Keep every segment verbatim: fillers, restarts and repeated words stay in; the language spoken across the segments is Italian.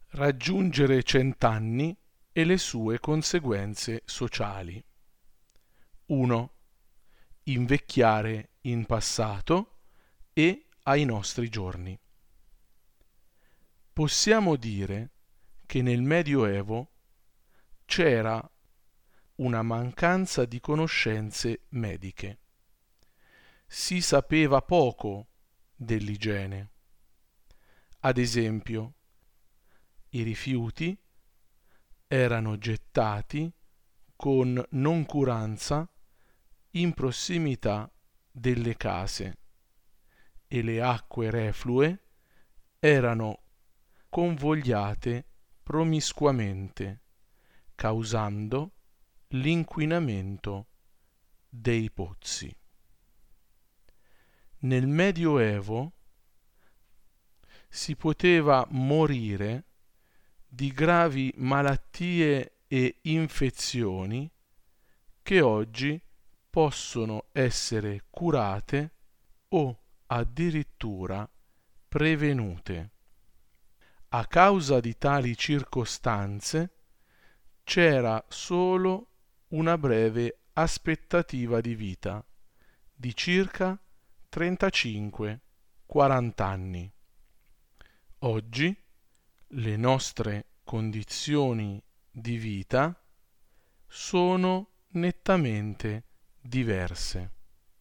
Raggiungere cent'anni e le sue conseguenze sociali. uno. Invecchiare in passato e ai nostri giorni. Possiamo dire che nel Medioevo c'era una mancanza di conoscenze mediche. Si sapeva poco dell'igiene. Ad esempio, i rifiuti erano gettati con noncuranza in prossimità delle case e le acque reflue erano convogliate promiscuamente, causando l'inquinamento dei pozzi. Nel Medioevo si poteva morire di gravi malattie e infezioni che oggi possono essere curate o addirittura prevenute. A causa di tali circostanze c'era solo una breve aspettativa di vita di circa trentacinque quaranta anni. Oggi le nostre condizioni di vita sono nettamente diverse,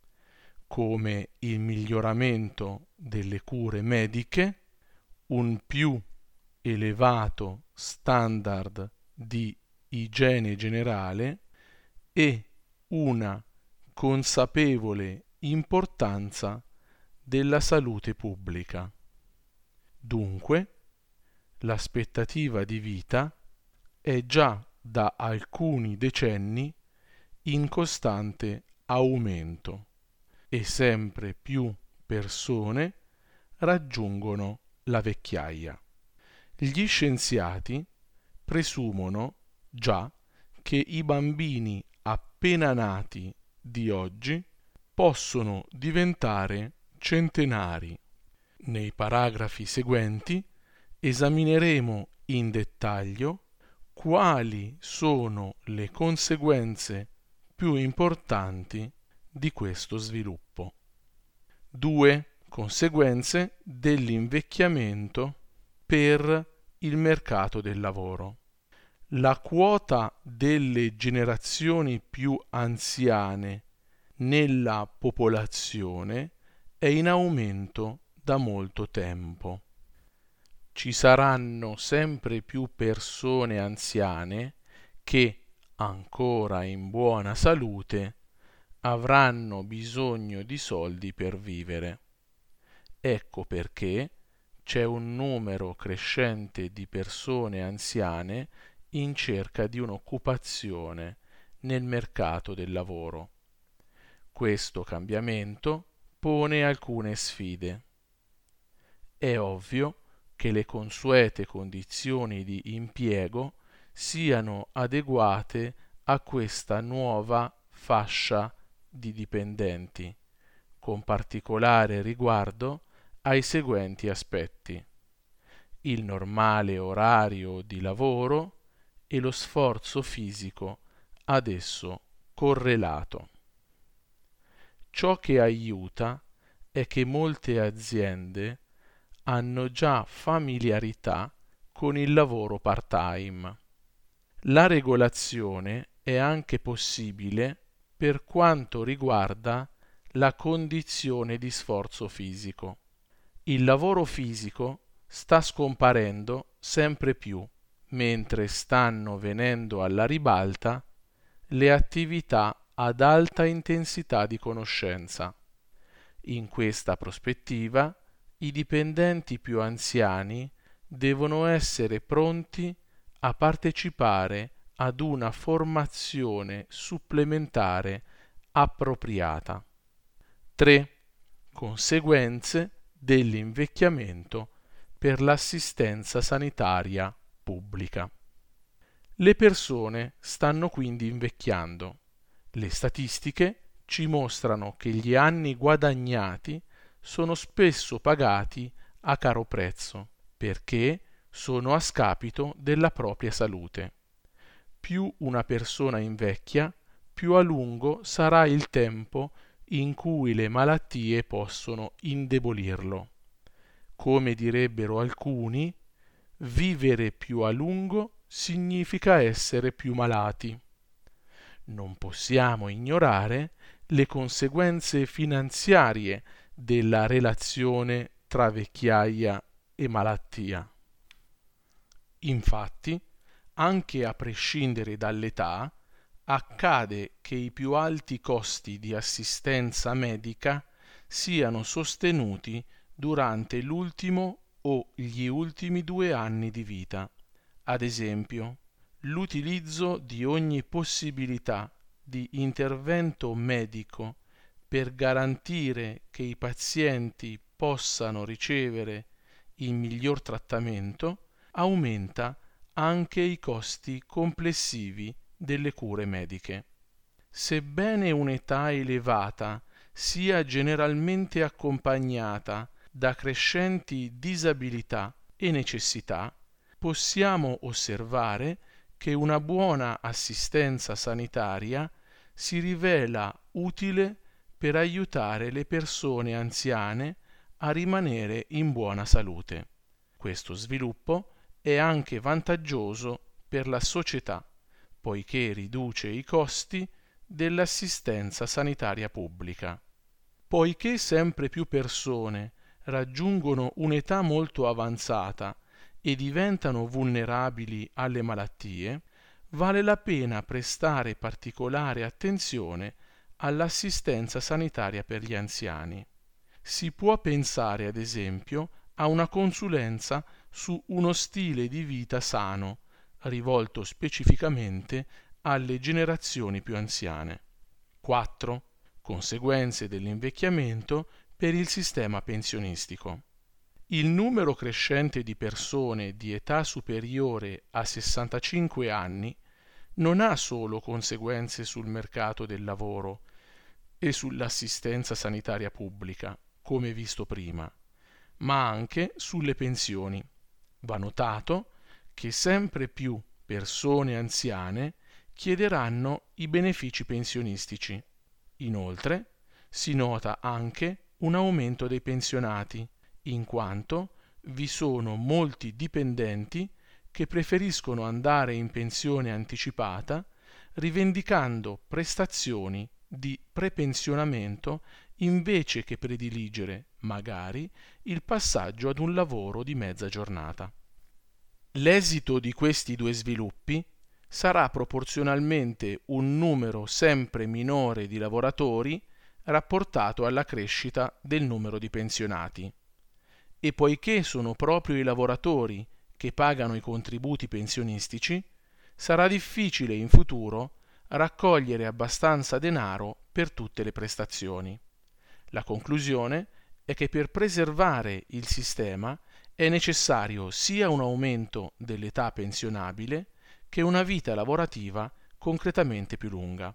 come il miglioramento delle cure mediche, un più elevato standard di igiene generale e una consapevole importanza della salute pubblica. Dunque, l'aspettativa di vita è già da alcuni decenni in costante aumento e sempre più persone raggiungono la vecchiaia. Gli scienziati presumono già che i bambini appena nati di oggi possono diventare centenari. Nei paragrafi seguenti esamineremo in dettaglio quali sono le conseguenze più importanti di questo sviluppo. due. Conseguenze dell'invecchiamento per il mercato del lavoro. La quota delle generazioni più anziane nella popolazione è in aumento da molto tempo. Ci saranno sempre più persone anziane che, ancora in buona salute, avranno bisogno di soldi per vivere. Ecco perché c'è un numero crescente di persone anziane in cerca di un'occupazione nel mercato del lavoro. Questo cambiamento pone alcune sfide. È ovvio che le consuete condizioni di impiego siano adeguate a questa nuova fascia di dipendenti, con particolare riguardo ai seguenti aspetti: il normale orario di lavoro e lo sforzo fisico ad esso correlato. Ciò che aiuta è che molte aziende hanno già familiarità con il lavoro part-time. La regolazione è anche possibile per quanto riguarda la condizione di sforzo fisico. Il lavoro fisico sta scomparendo sempre più, mentre stanno venendo alla ribalta le attività ad alta intensità di conoscenza. In questa prospettiva, i dipendenti più anziani devono essere pronti a partecipare ad una formazione supplementare appropriata. tre. Conseguenze dell'invecchiamento per l'assistenza sanitaria pubblica. Le persone stanno quindi invecchiando. Le statistiche ci mostrano che gli anni guadagnati sono spesso pagati a caro prezzo, perché sono a scapito della propria salute. Più una persona invecchia, più a lungo sarà il tempo in cui le malattie possono indebolirlo. Come direbbero alcuni, vivere più a lungo significa essere più malati. Non possiamo ignorare le conseguenze finanziarie della relazione tra vecchiaia e malattia. Infatti, anche a prescindere dall'età, accade che i più alti costi di assistenza medica siano sostenuti durante l'ultimo o gli ultimi due anni di vita. Ad esempio, l'utilizzo di ogni possibilità di intervento medico per garantire che i pazienti possano ricevere il miglior trattamento aumenta anche i costi complessivi delle cure mediche. Sebbene un'età elevata sia generalmente accompagnata da crescenti disabilità e necessità, possiamo osservare che una buona assistenza sanitaria si rivela utile per aiutare le persone anziane a rimanere in buona salute. Questo sviluppo è anche vantaggioso per la società, poiché riduce i costi dell'assistenza sanitaria pubblica. Poiché sempre più persone raggiungono un'età molto avanzata e diventano vulnerabili alle malattie, vale la pena prestare particolare attenzione all'assistenza sanitaria per gli anziani. Si può pensare, ad esempio, a una consulenza su uno stile di vita sano, rivolto specificamente alle generazioni più anziane. quattro. Conseguenze dell'invecchiamento per il sistema pensionistico. Il numero crescente di persone di età superiore a sessantacinque anni non ha solo conseguenze sul mercato del lavoro e sull'assistenza sanitaria pubblica, come visto prima, ma anche sulle pensioni. Va notato che sempre più persone anziane chiederanno i benefici pensionistici. Inoltre, si nota anche un aumento dei pensionati, in quanto vi sono molti dipendenti che preferiscono andare in pensione anticipata, rivendicando prestazioni di prepensionamento invece che prediligere, magari, il passaggio ad un lavoro di mezza giornata. L'esito di questi due sviluppi sarà proporzionalmente un numero sempre minore di lavoratori rapportato alla crescita del numero di pensionati. E poiché sono proprio i lavoratori che pagano i contributi pensionistici, sarà difficile in futuro raccogliere abbastanza denaro per tutte le prestazioni. La conclusione è che per preservare il sistema è necessario sia un aumento dell'età pensionabile che una vita lavorativa concretamente più lunga.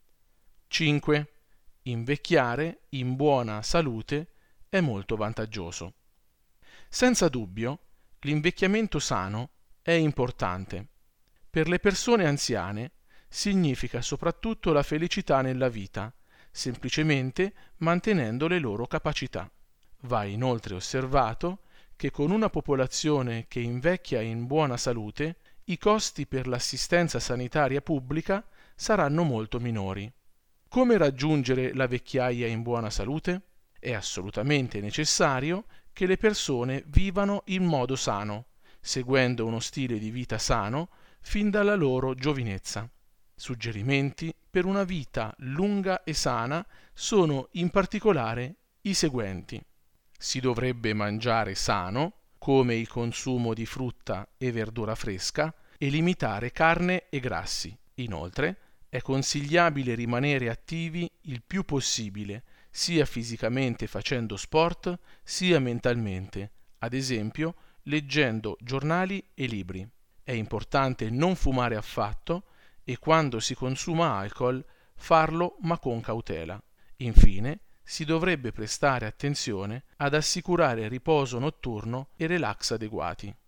cinque. Invecchiare in buona salute è molto vantaggioso. Senza dubbio, l'invecchiamento sano è importante. Per le persone anziane significa soprattutto la felicità nella vita, semplicemente mantenendo le loro capacità. Va inoltre osservato che con una popolazione che invecchia in buona salute, i costi per l'assistenza sanitaria pubblica saranno molto minori. Come raggiungere la vecchiaia in buona salute? È assolutamente necessario che le persone vivano in modo sano, seguendo uno stile di vita sano fin dalla loro giovinezza. Suggerimenti per una vita lunga e sana sono in particolare i seguenti. Si dovrebbe mangiare sano, come il consumo di frutta e verdura fresca, e limitare carne e grassi. Inoltre, è consigliabile rimanere attivi il più possibile, sia fisicamente facendo sport, sia mentalmente, ad esempio leggendo giornali e libri. È importante non fumare affatto e quando si consuma alcol farlo ma con cautela. Infine, si dovrebbe prestare attenzione ad assicurare riposo notturno e relax adeguati.